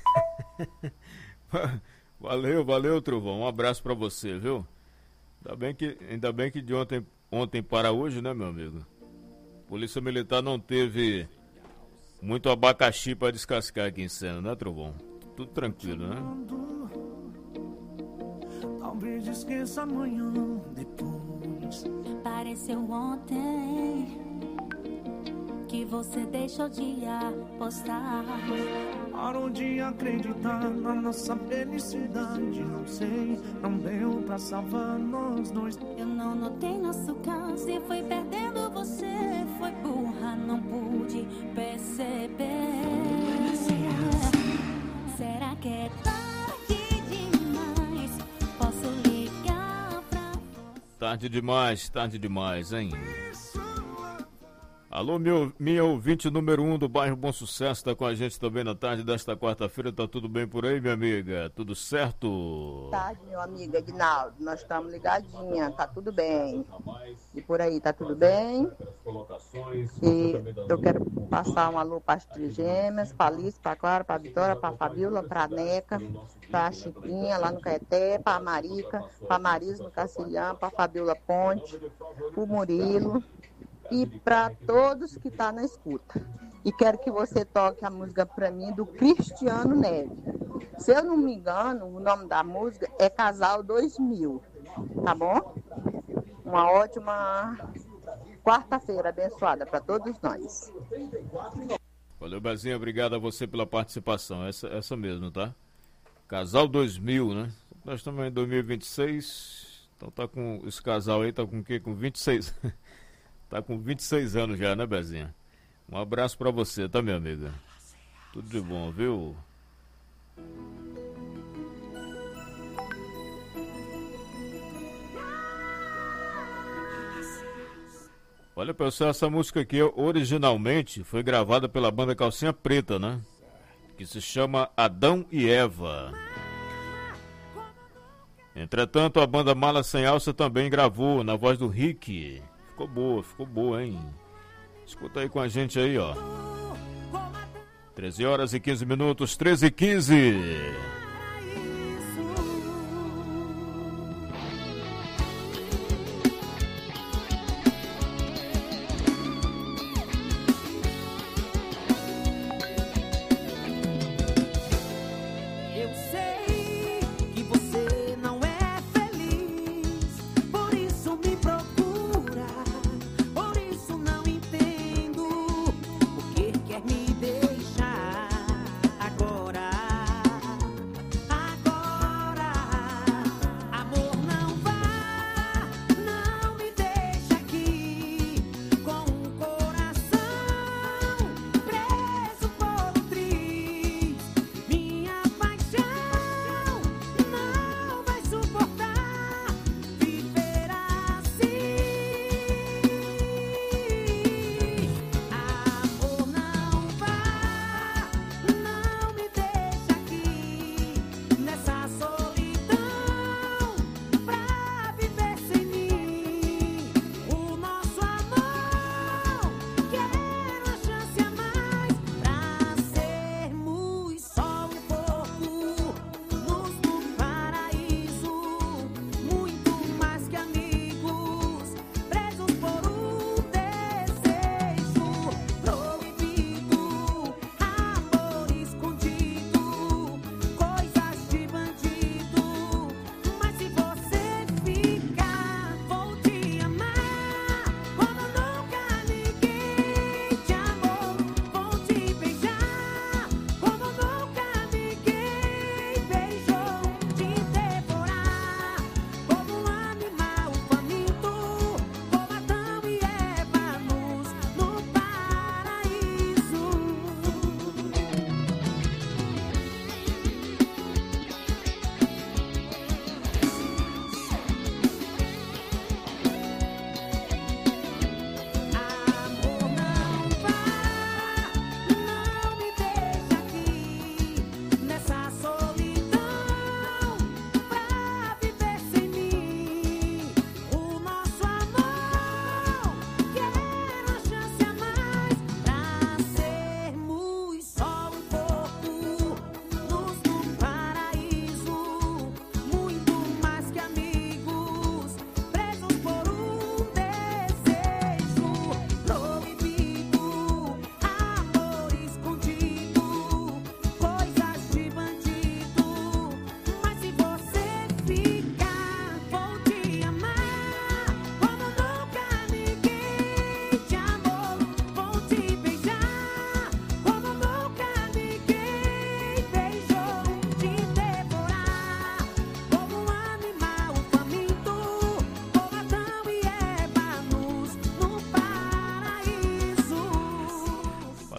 Valeu, Trovão. Um abraço pra você, viu? Ainda bem que de ontem para hoje, né, meu amigo? Polícia Militar não teve muito abacaxi pra descascar aqui em cena, né, Trovão? Tudo tranquilo, né? Talvez esqueça amanhã, depois. Pareceu ontem que você deixou de apostar. Parou de acreditar na nossa felicidade. Não sei, não deu pra salvar nós dois. Eu não notei nosso caso e fui perdendo você. Foi burra, não pude perceber. Será que é tarde demais? Posso ligar pra você? Tarde demais, hein? Alô, minha ouvinte número 1 do bairro Bom Sucesso, tá com a gente também na tarde desta quarta-feira. Tá tudo bem por aí, minha amiga? Tudo certo? Boa tarde, meu amigo Edinaldo. Nós estamos ligadinha, tá tudo bem. E por aí, tá tudo bem? E eu quero passar um alô para as Trigêmeas, para Alice, para Clara, para Vitória, para Fabiola, para Neca, para a Chiquinha lá no Caeté, para a Marica, para Marisa no Cacilhão, para Fabiola Ponte, para o Murilo e para todos que estão na escuta. E quero que você toque a música para mim do Cristiano Neves. Se eu não me engano, o nome da música é Casal 2000, tá bom? Uma ótima quarta-feira abençoada para todos nós. Valeu, Bezinha, obrigado a você pela participação, essa mesmo, tá? Casal 2000, né? Nós estamos em 2026, então tá com esse casal aí, tá com o quê? Com 26, tá com 26 anos já, né, Bezinha? Um abraço pra você, tá, minha amiga? Tudo de bom, viu? Olha, pessoal, essa música aqui originalmente foi gravada pela banda Calcinha Preta, né? Que se chama Adão e Eva. Entretanto, a banda Mala Sem Alça também gravou na voz do Rick. Ficou boa, hein? Escuta aí com a gente aí, ó. 13 horas e 15 minutos, 13h15.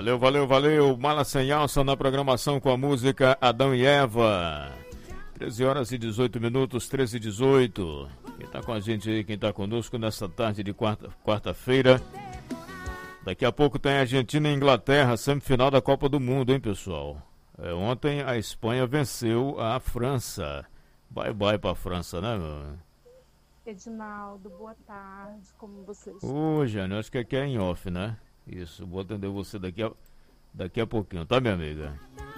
Valeu. Mala Sem Alça na programação com a música Adão e Eva. 13h18, 13h18. Quem tá com a gente aí, quem tá conosco nessa tarde de quarta-feira. Daqui a pouco tem Argentina e Inglaterra, semifinal da Copa do Mundo, hein, pessoal? Ontem a Espanha venceu a França. Bye pra França, né, meu? Edinaldo, boa tarde, como você está? Ô, Jânio, acho que aqui é em off, né? Isso, vou atender você daqui a pouquinho, tá, minha amiga?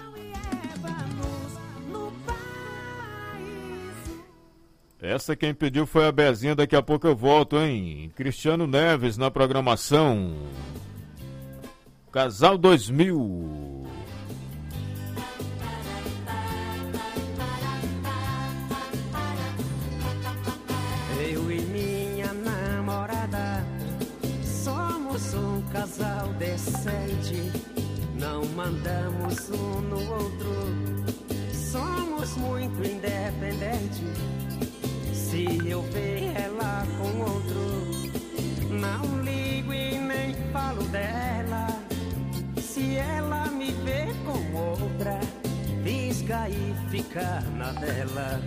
Essa quem pediu foi a Bezinha, daqui a pouco eu volto, hein? Cristiano Neves na programação. Casal 2000. Eu e minha namorada somos um casal decente, não mandamos um no outro, somos muito independentes. Se eu ver ela com outro, não ligo e nem falo dela. Se ela me ver com outra, pisca e fica na dela.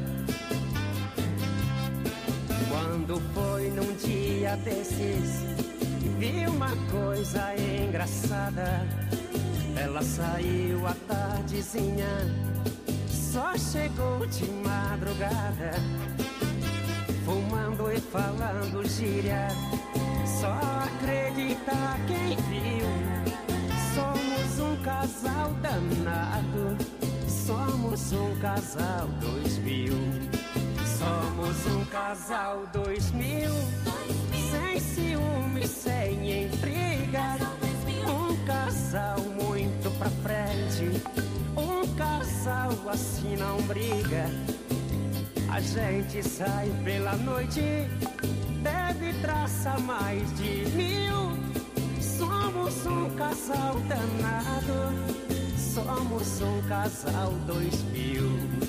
Quando foi num dia desses, vi uma coisa engraçada. Ela saiu à tardezinha, só chegou de madrugada, fumando e falando gíria. Só acredita quem viu. Somos um casal danado, somos um casal 2000. Somos um casal 2000, sem ciúme, sem intriga. Um casal muito pra frente, um casal assim não briga. A gente sai pela noite, deve traçar mais de 1000. Somos um casal danado, somos um casal 2000.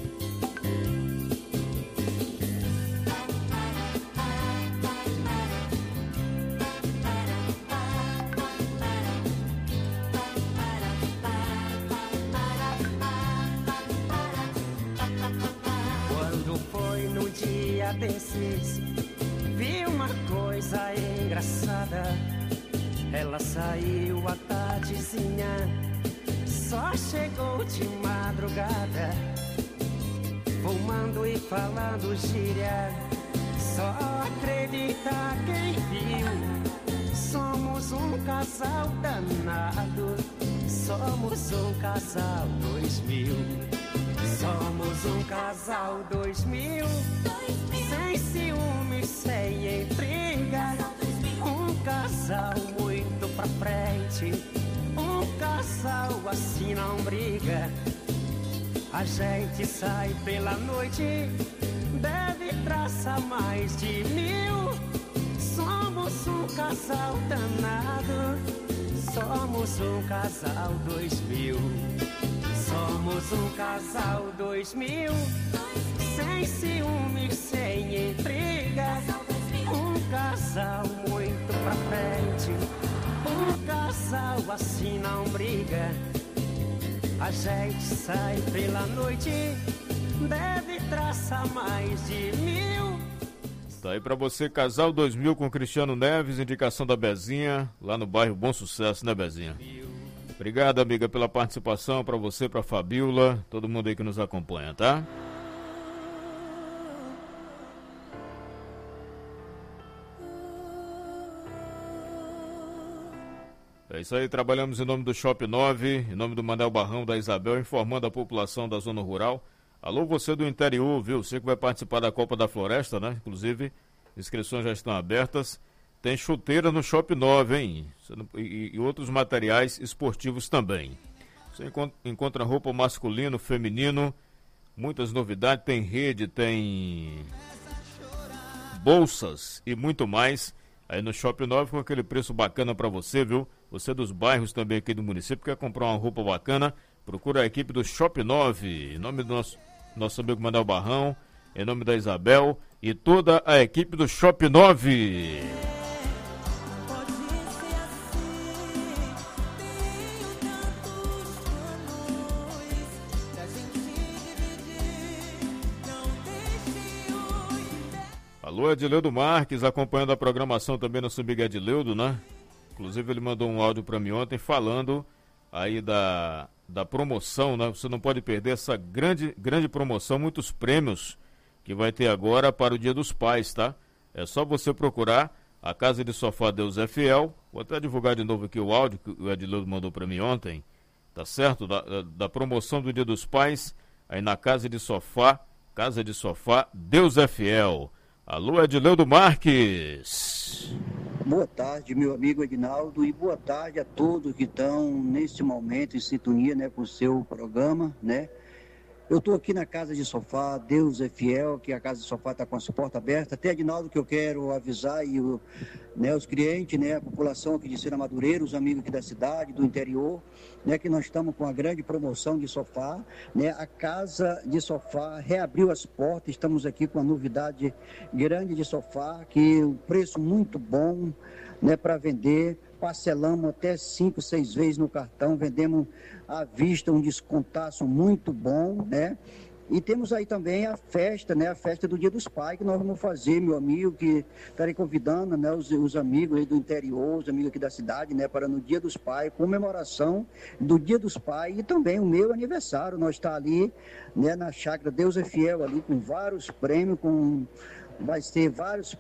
Desses, vi uma coisa engraçada. Ela saiu à tardezinha, só chegou de madrugada, fumando e falando gíria. Só acredita quem viu. Somos um casal danado, somos um casal 2000. Somos um casal 2000, sem ciúme, sem intriga. Um casal muito pra frente, um casal assim não briga. A gente sai pela noite, deve traçar mais de 1000. Somos um casal danado, somos um casal 2000. Somos um casal 2000, sem ciúme, sem intriga. Um casal muito pra frente, um casal assim não briga. A gente sai pela noite, deve traçar mais de 1000. Tá aí pra você, Casal 2000 com Cristiano Neves, indicação da Bezinha, lá no bairro Bom Sucesso, né, Bezinha? Obrigado, amiga, pela participação, pra você, pra Fabiola, todo mundo aí que nos acompanha, tá? É isso aí, trabalhamos em nome do Shop 9, em nome do Manel Barrão, da Isabel, informando a população da zona rural. Alô, você do interior, viu? Você que vai participar da Copa da Floresta, né? Inclusive, inscrições já estão abertas. Tem chuteira no Shop 9, hein? E outros materiais esportivos também. Você encontra roupa masculino, feminino, muitas novidades. Tem rede, tem bolsas e muito mais. Aí no Shop 9 com aquele preço bacana para você, viu? Você dos bairros também aqui do município quer comprar uma roupa bacana, procura a equipe do Shop 9. Em nome do nosso amigo Manuel Barrão, em nome da Isabel e toda a equipe do Shop 9. Alô, Edileudo Marques, acompanhando a programação também no São Miguel Edileudo, né? Inclusive ele mandou um áudio para mim ontem falando aí da promoção, né? Você não pode perder essa grande promoção, muitos prêmios que vai ter agora para o Dia dos Pais, tá? É só você procurar a Casa de Sofá Deus é Fiel. Vou até divulgar de novo aqui o áudio que o Edileudo mandou para mim ontem, tá certo? Da promoção do Dia dos Pais, aí na Casa de Sofá Deus é Fiel. Alô, Edileudo Marques. Boa tarde, meu amigo Edinaldo, e boa tarde a todos que estão neste momento em sintonia, né, com o seu programa, né? Eu estou aqui na Casa de Sofá, Deus é Fiel, que a Casa de Sofá está com as portas abertas. Até, Edinaldo, que eu quero avisar e os clientes, né, a população aqui de Sena Madureira, os amigos aqui da cidade, do interior, né, que nós estamos com uma grande promoção de sofá, né? A Casa de Sofá reabriu as portas, estamos aqui com uma novidade grande de sofá, que o preço muito bom, né, para vender. Parcelamos até 5, 6 vezes no cartão, vendemos à vista um descontaço muito bom, né? E temos aí também a festa, né? A festa do Dia dos Pais, que nós vamos fazer, meu amigo, que estarei convidando, né, os amigos aí do interior, os amigos aqui da cidade, né, para no Dia dos Pais, comemoração do Dia dos Pais e também o meu aniversário. Nós está ali, né, na chácara Deus é Fiel, ali com vários prêmios, vai ter vários